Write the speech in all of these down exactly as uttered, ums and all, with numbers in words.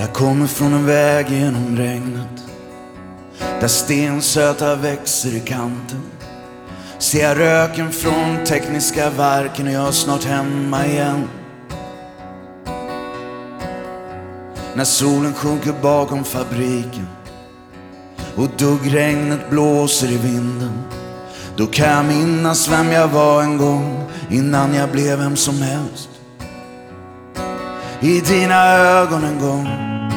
Jag kommer från en väg genom regnet, där stensöta växer i kanten. Ser jag röken från tekniska verken och jag är snart hemma igen. När solen sjunker bakom fabriken och duggregnet blåser i vinden, då kan jag minnas vem jag var en gång innan jag blev vem som helst. I dina ögon en gång,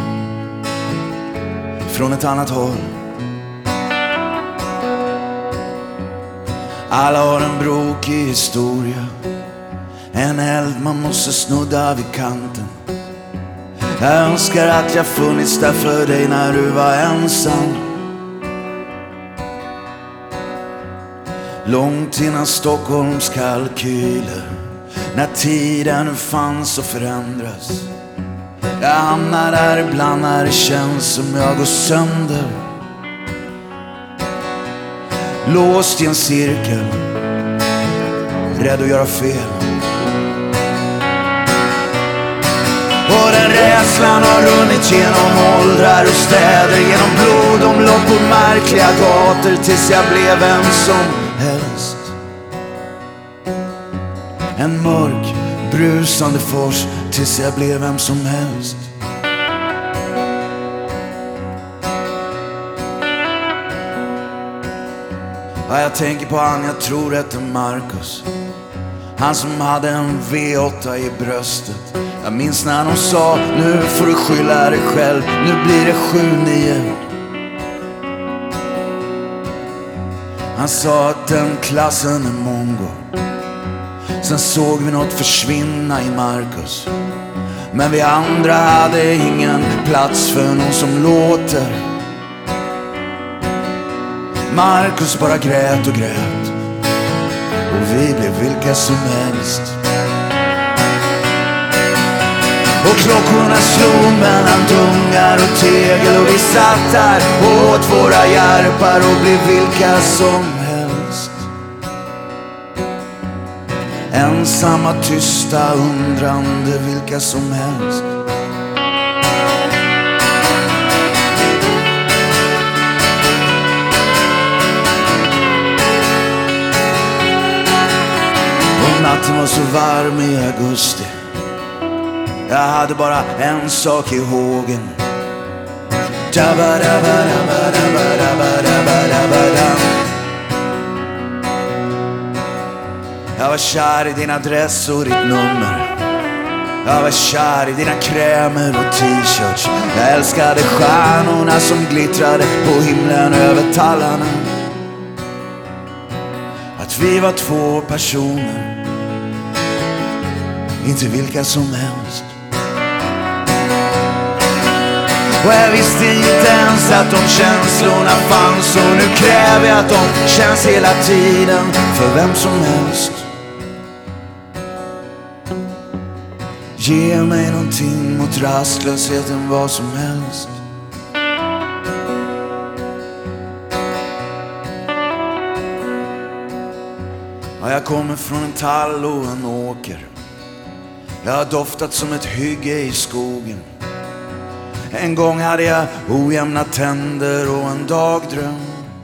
från ett annat håll. Alla har en brokig historia, en eld man måste snudda vid kanten. Jag önskar att jag funnits där för dig när du var ensam. Långt innan Stockholms kalkyler, när tiden nu fanns och förändras. Jag hamnar där ibland när det känns som jag går sönder, låst i en cirkel, rädd att göra fel. Och den rädslan har runnit genom åldrar och städer, genom blodomlopp och märkliga gator, tills jag blev vem som helst. En mörk, brusande fors, tills jag blev vem som helst. Ja, jag tänker på han jag tror heter Marcus, han som hade en V åtta i bröstet. Jag minns när de sa, nu får du skylla dig själv, nu blir det sju nio. Han sa att den klassen är mongo. Sen såg vi något försvinna i Marcus, men vi andra hade ingen plats för någon som låter. Marcus bara grät och grät, och vi blev vilka som helst. Och klockorna slog mellan dungar och tegel, och vi satt där och åt våra järpar och blev vilka som helst. Ensamma, tysta, undrande, vilka som helst. Och natten var så varm i augusti, jag hade bara en sak i hågen. Jag var kär i din adress och ditt nummer. Jag var kär i dina krämer och t-shirts. Jag älskade stjärnorna som glittrade på himlen över tallarna. Att vi var två personer, inte vilka som helst. Och jag visste inte ens att de känslorna fanns, och nu kräver jag att de känns hela tiden för vem som helst. Ge mig någonting mot rastlösheten, vad som helst. Ja, jag kommer från en tall och en åker. Jag har doftat som ett hygge i skogen. En gång hade jag ojämna tänder och en dagdröm.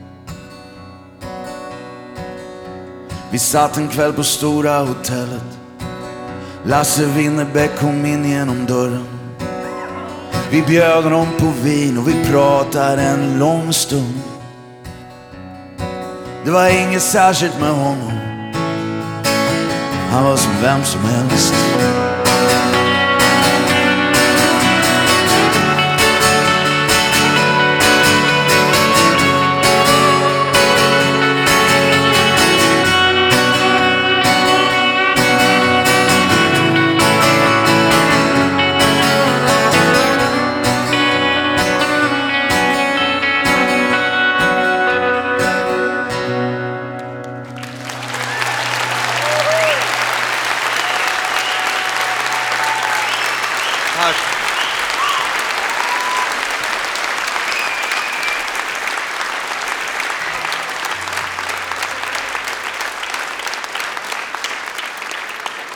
Vi satt en kväll på Stora hotellet. Lasse Winnerbäck kom in genom dörren. Vi bjöd honom på vin och vi pratade en lång stund. Det var inget särskilt med honom, han var som vem som helst.